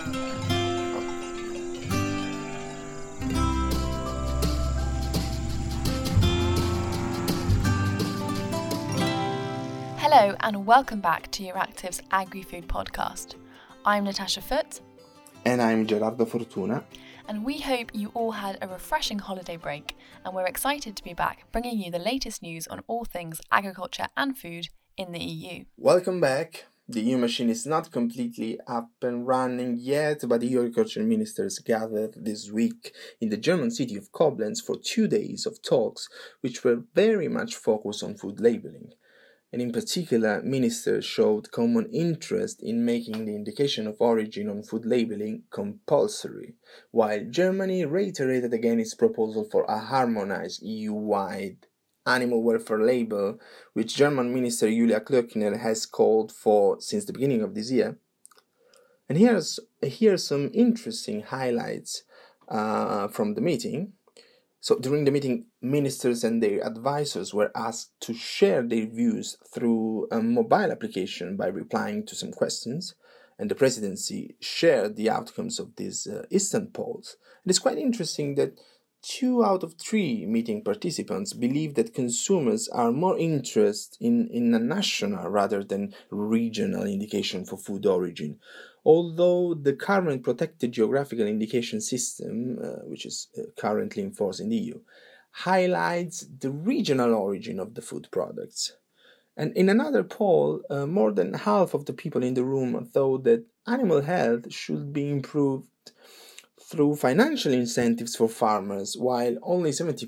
Hello and welcome back to Euractiv's Agri-Food podcast. I'm Natasha Foote. And I'm Gerardo Fortuna. And we hope you all had a refreshing holiday break, and we're excited to be back bringing you the latest news on all things agriculture and food in the EU. Welcome back. The EU machine is not completely up and running yet, but the EU agriculture ministers gathered this week in the German city of Koblenz for 2 days of talks, which were very much focused on food labeling. And in particular, ministers showed common interest in making the indication of origin on food labeling compulsory, while Germany reiterated again its proposal for a harmonized EU-wide animal welfare label, which German Minister Julia Klöckner has called for since the beginning of this year. And here's some interesting highlights from the meeting. So during the meeting, ministers and their advisors were asked to share their views through a mobile application by replying to some questions, and the presidency shared the outcomes of these instant polls. And it's quite interesting that 2 out of 3 meeting participants believe that consumers are more interested in a national rather than regional indication for food origin. Although the current protected geographical indication system, which is currently in force in the EU, highlights the regional origin of the food products. And in another poll, more than half of the people in the room thought that animal health should be improved through financial incentives for farmers, while only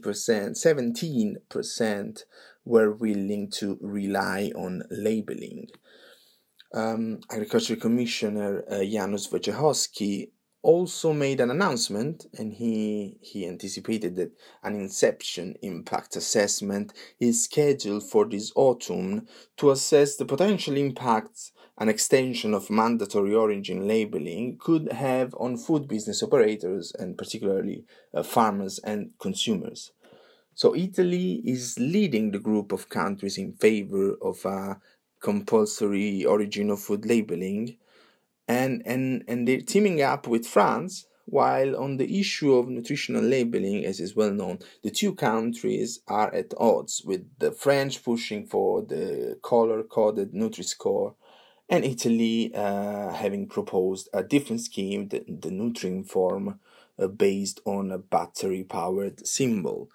17% were willing to rely on labeling. Agriculture Commissioner Janusz Wojciechowski also made an announcement, and he anticipated that an inception impact assessment is scheduled for this autumn to assess the potential impacts an extension of mandatory origin labeling could have on food business operators and particularly farmers and consumers. So Italy is leading the group of countries in favor of a compulsory origin of food labeling, and they're teaming up with France, while on the issue of nutritional labeling, as is well known, the 2 countries are at odds, with the French pushing for the color-coded Nutri-Score, and Italy having proposed a different scheme, the Nutri-Inform, based on a battery-powered symbol.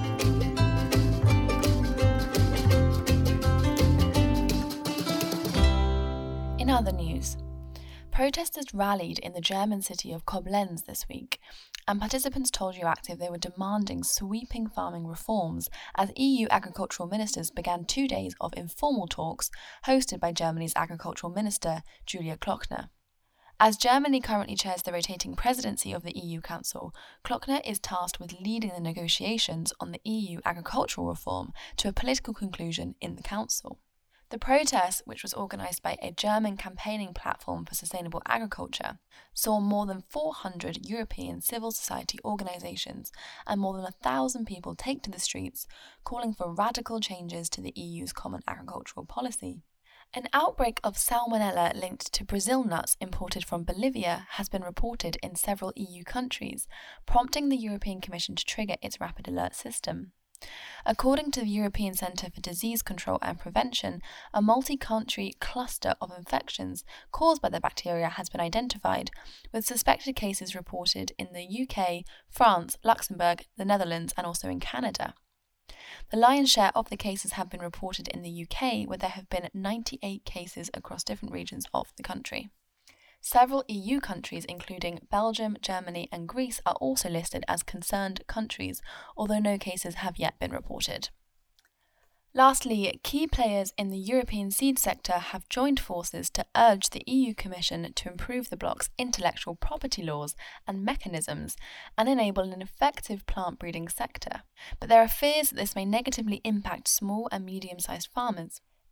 In other news, protesters rallied in the German city of Koblenz this week, and participants told Euractiv they were demanding sweeping farming reforms as EU agricultural ministers began 2 days of informal talks hosted by Germany's agricultural minister, Julia Klöckner. As Germany currently chairs the rotating presidency of the EU Council, Klöckner is tasked with leading the negotiations on the EU agricultural reform to a political conclusion in the Council. The protest, which was organised by a German campaigning platform for sustainable agriculture, saw more than 400 European civil society organisations and more than 1,000 people take to the streets, calling for radical changes to the EU's common agricultural policy. An outbreak of salmonella linked to Brazil nuts imported from Bolivia has been reported in several EU countries, prompting the European Commission to trigger its rapid alert system. According to the European Centre for Disease Control and Prevention, a multi-country cluster of infections caused by the bacteria has been identified, with suspected cases reported in the UK, France, Luxembourg, the Netherlands, and also in Canada. The lion's share of the cases have been reported in the UK, where there have been 98 cases across different regions of the country. Several EU countries, including Belgium, Germany and Greece, are also listed as concerned countries, although no cases have yet been reported. Lastly, key players in the European seed sector have joined forces to urge the EU Commission to improve the bloc's intellectual property laws and mechanisms and enable an effective plant breeding sector. But there are fears that this may negatively impact small and medium-sized farmers.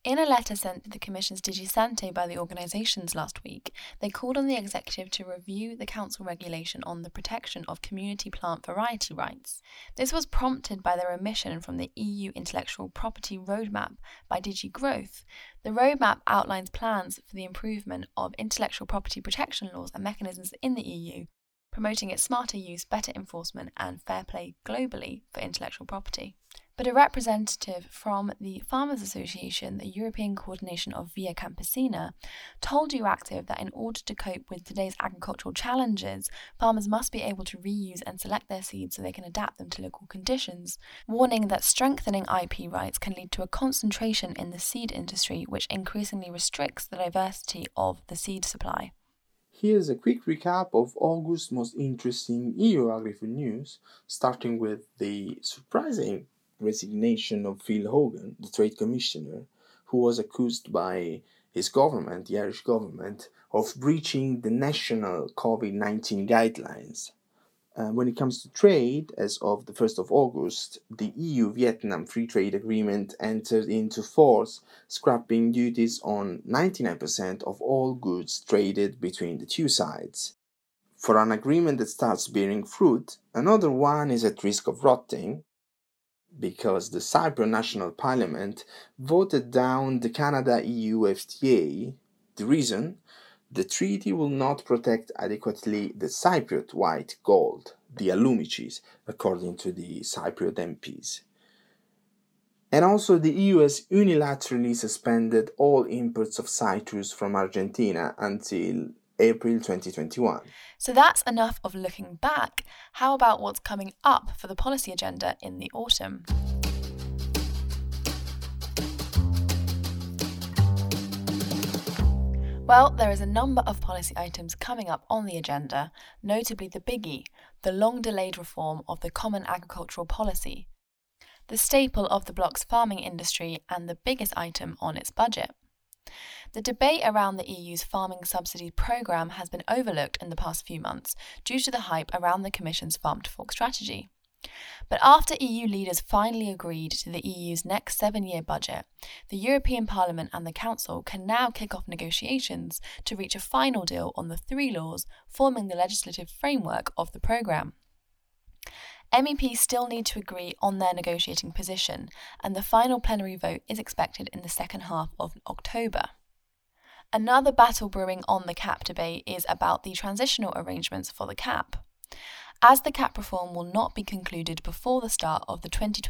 In a letter sent to the Commission's DG Sante by the organisations last week, they called on the executive to review the Council regulation on the protection of community plant variety rights. This was prompted by their omission from the EU Intellectual Property Roadmap by DG Growth. The roadmap outlines plans for the improvement of intellectual property protection laws and mechanisms in the EU, promoting its smarter use, better enforcement and fair play globally for intellectual property. But a representative from the Farmers Association, the European Coordination of Via Campesina, told Euractiv that in order to cope with today's agricultural challenges, farmers must be able to reuse and select their seeds so they can adapt them to local conditions, warning that strengthening IP rights can lead to a concentration in the seed industry, which increasingly restricts the diversity of the seed supply. Here's a quick recap of August's most interesting EU agri-food news, starting with the surprising resignation of Phil Hogan, the Trade Commissioner, who was accused by his government, the Irish government, of breaching the national COVID-19 guidelines. When it comes to trade, as of the 1st of August, the EU-Vietnam Free Trade Agreement entered into force, scrapping duties on 99% of all goods traded between the two sides. For an agreement that starts bearing fruit, another one is at risk of rotting, because the Cypriot National Parliament voted down the Canada-EU FTA. The reason? The treaty will not protect adequately the Cypriot white gold, the allumiches, according to the Cypriot MPs. And also the EU has unilaterally suspended all imports of citrus from Argentina until April 2021. So that's enough of looking back. How about what's coming up for the policy agenda in the autumn? Well, there is a number of policy items coming up on the agenda, notably the biggie, the long-delayed reform of the Common Agricultural Policy, the staple of the bloc's farming industry and the biggest item on its budget. The debate around the EU's farming subsidies programme has been overlooked in the past few months due to the hype around the Commission's Farm to Fork strategy. But after EU leaders finally agreed to the EU's next 7-year budget, the European Parliament and the Council can now kick off negotiations to reach a final deal on the 3 laws forming the legislative framework of the programme. MEPs still need to agree on their negotiating position, and the final plenary vote is expected in the second half of October. Another battle brewing on the CAP debate is about the transitional arrangements for the CAP. As the CAP reform will not be concluded before the start of the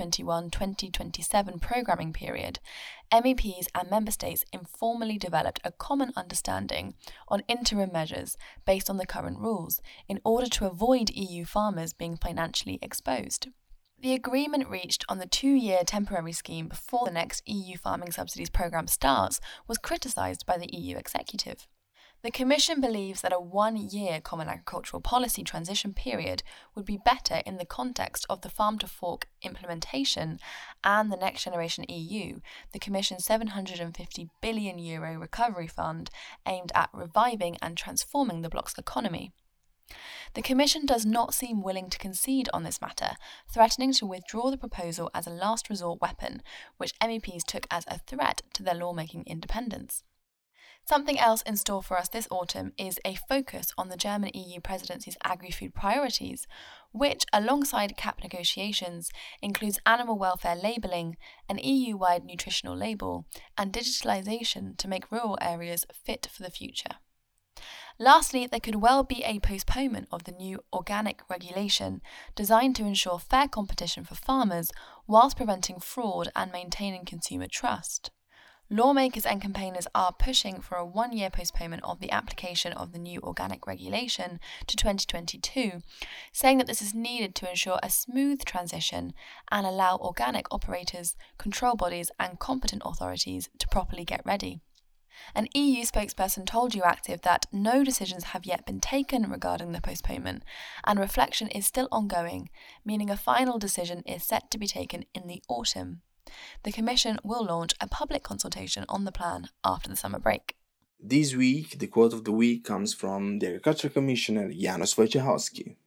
2021-2027 programming period, MEPs and Member States informally developed a common understanding on interim measures based on the current rules in order to avoid EU farmers being financially exposed. The agreement reached on the 2-year temporary scheme before the next EU farming subsidies programme starts was criticised by the EU executive. The Commission believes that a 1-year Common Agricultural Policy transition period would be better in the context of the Farm to Fork implementation and the Next Generation EU, the Commission's €750 billion recovery fund aimed at reviving and transforming the bloc's economy. The Commission does not seem willing to concede on this matter, threatening to withdraw the proposal as a last resort weapon, which MEPs took as a threat to their lawmaking independence. Something else in store for us this autumn is a focus on the German EU presidency's agri-food priorities, which, alongside CAP negotiations, includes animal welfare labelling, an EU-wide nutritional label, and digitalisation to make rural areas fit for the future. Lastly, there could well be a postponement of the new organic regulation designed to ensure fair competition for farmers whilst preventing fraud and maintaining consumer trust. Lawmakers and campaigners are pushing for a 1-year postponement of the application of the new organic regulation to 2022, saying that this is needed to ensure a smooth transition and allow organic operators, control bodies and competent authorities to properly get ready. An EU spokesperson told Euractiv that no decisions have yet been taken regarding the postponement, and reflection is still ongoing, meaning a final decision is set to be taken in the autumn. The Commission will launch a public consultation on the plan after the summer break. This week, the quote of the week comes from the Agriculture Commissioner Janusz Wojciechowski.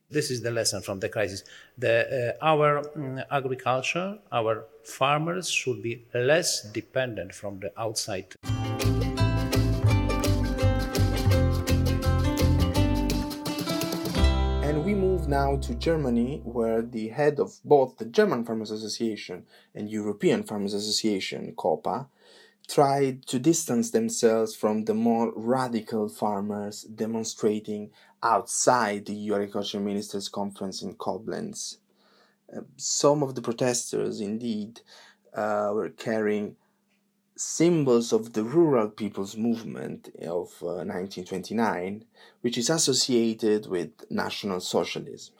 This is the lesson from the crisis. Our agriculture, our farmers should be less dependent from the outside. And we move now to Germany, where the head of both the German Farmers Association and European Farmers Association, COPA, tried to distance themselves from the more radical farmers demonstrating outside the EU Agriculture Ministers' conference in Koblenz. Some of the protesters, indeed, were carrying symbols of the rural people's movement of 1929, which is associated with National Socialism.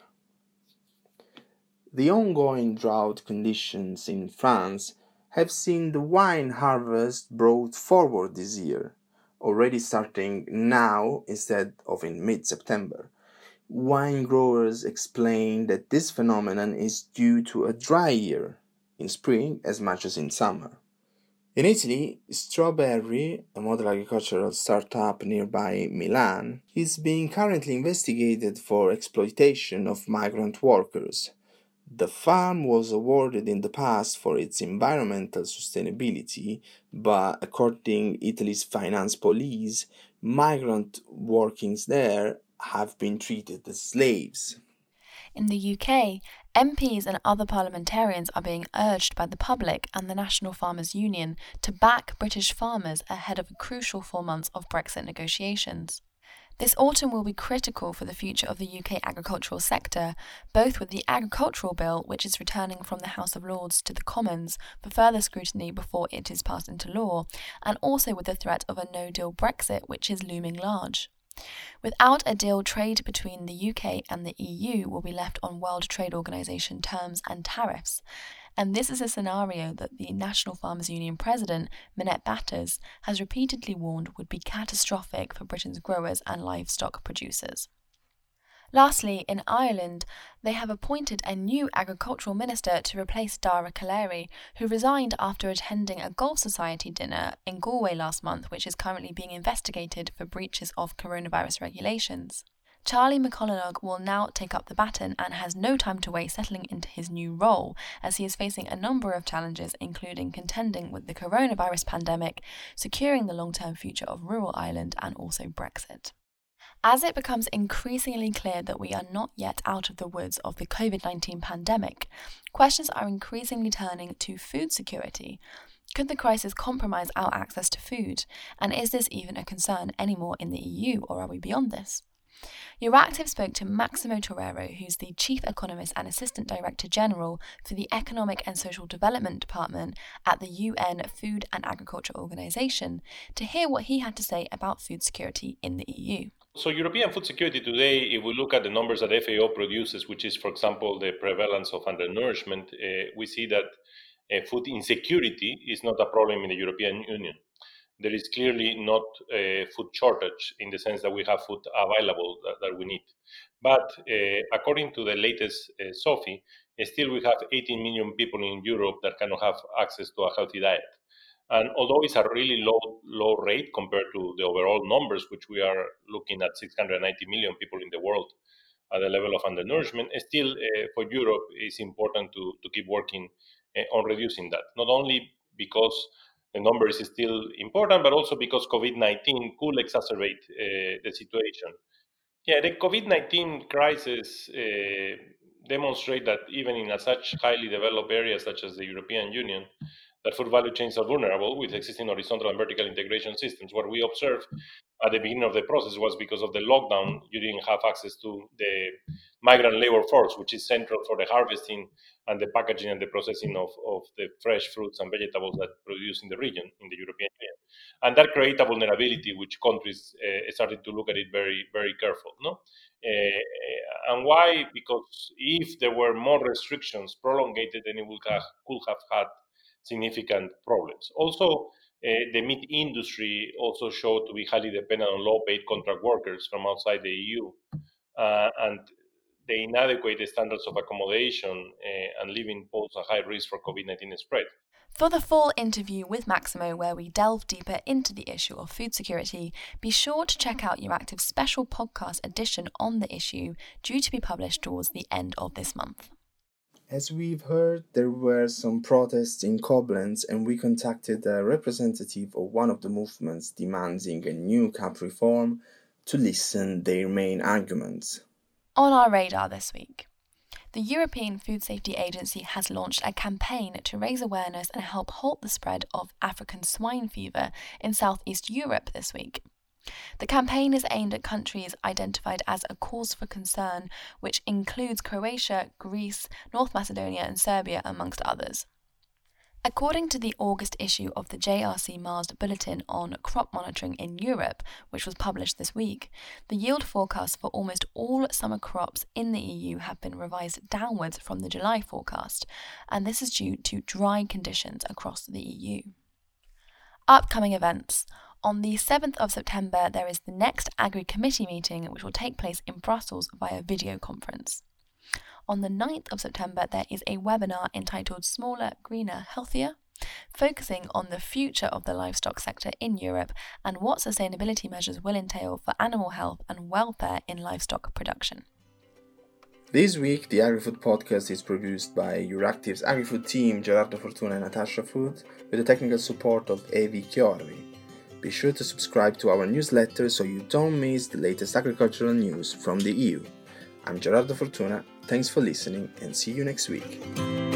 The ongoing drought conditions in France have seen the wine harvest brought forward this year, already starting now instead of in mid-September. Wine growers explain that this phenomenon is due to a dry year, in spring as much as in summer. In Italy, Strawberry, a model agricultural startup nearby Milan, is being currently investigated for exploitation of migrant workers. The farm was awarded in the past for its environmental sustainability, but according to Italy's finance police, migrant workings there have been treated as slaves. In the UK, MPs and other parliamentarians are being urged by the public and the National Farmers Union to back British farmers ahead of a crucial 4 months of Brexit negotiations. This autumn will be critical for the future of the UK agricultural sector, both with the Agricultural Bill, which is returning from the House of Lords to the Commons for further scrutiny before it is passed into law, and also with the threat of a no-deal Brexit, which is looming large. Without a deal, trade between the UK and the EU will be left on World Trade Organization terms and tariffs. And this is a scenario that the National Farmers Union president, Minette Batters, has repeatedly warned would be catastrophic for Britain's growers and livestock producers. Lastly, in Ireland, they have appointed a new agricultural minister to replace Dara Callery, who resigned after attending a Golf Society dinner in Galway last month, which is currently being investigated for breaches of coronavirus regulations. Charlie McConalogue will now take up the baton and has no time to waste settling into his new role, as he is facing a number of challenges, including contending with the coronavirus pandemic, securing the long-term future of rural Ireland, and also Brexit. As it becomes increasingly clear that we are not yet out of the woods of the COVID-19 pandemic, questions are increasingly turning to food security. Could the crisis compromise our access to food? And is this even a concern anymore in the EU, or are we beyond this? Euractiv spoke to Maximo Torero, who's the Chief Economist and Assistant Director General for the Economic and Social Development Department at the UN Food and Agriculture Organization, to hear what he had to say about food security in the EU. So European food security today, if we look at the numbers that FAO produces, which is, for example, the prevalence of undernourishment, we see that food insecurity is not a problem in the European Union. There is clearly not a food shortage in the sense that we have food available that we need. But according to the latest SOFI, still we have 18 million people in Europe that cannot have access to a healthy diet. And although it's a really low rate compared to the overall numbers, which we are looking at 690 million people in the world at the level of undernourishment, still for Europe it's important to keep working on reducing that. Not only because the number is still important, but also because COVID-19 could exacerbate the situation. Yeah, the COVID-19 crisis demonstrate that even in such highly developed areas such as the European Union, that food value chains are vulnerable with existing horizontal and vertical integration systems. What we observed at the beginning of the process was because of the lockdown, you didn't have access to the migrant labor force, which is central for the harvesting and the packaging and the processing of the fresh fruits and vegetables that produce in the region, in the European Union. And that created a vulnerability which countries started to look at it very, very careful. No? And why? Because if there were more restrictions prolongated, then it could have had significant problems. Also, the meat industry also showed to be highly dependent on low-paid contract workers from outside the EU, and the inadequate standards of accommodation and living pose a high risk for COVID-19 spread. For the full interview with Maximo, where we delve deeper into the issue of food security, be sure to check out Euractiv's special podcast edition on the issue, due to be published towards the end of this month. As we've heard, there were some protests in Koblenz, and we contacted a representative of one of the movements demanding a new CAP reform to listen their main arguments. On our radar this week, the European Food Safety Agency has launched a campaign to raise awareness and help halt the spread of African swine fever in Southeast Europe this week. The campaign is aimed at countries identified as a cause for concern, which includes Croatia, Greece, North Macedonia and Serbia, amongst others. According to the August issue of the JRC MARSD Bulletin on Crop Monitoring in Europe, which was published this week, the yield forecasts for almost all summer crops in the EU have been revised downwards from the July forecast, and this is due to dry conditions across the EU. Upcoming events. On the 7th of September, there is the next Agri-Committee meeting, which will take place in Brussels via video conference. On the 9th of September, there is a webinar entitled Smaller, Greener, Healthier, focusing on the future of the livestock sector in Europe and what sustainability measures will entail for animal health and welfare in livestock production. This week, the AgriFood podcast is produced by Euractiv's AgriFood team, Gerardo Fortuna and Natasha Food, with the technical support of Evi Chiorri. Be sure to subscribe to our newsletter so you don't miss the latest agricultural news from the EU. I'm Gerardo Fortuna, thanks for listening and see you next week.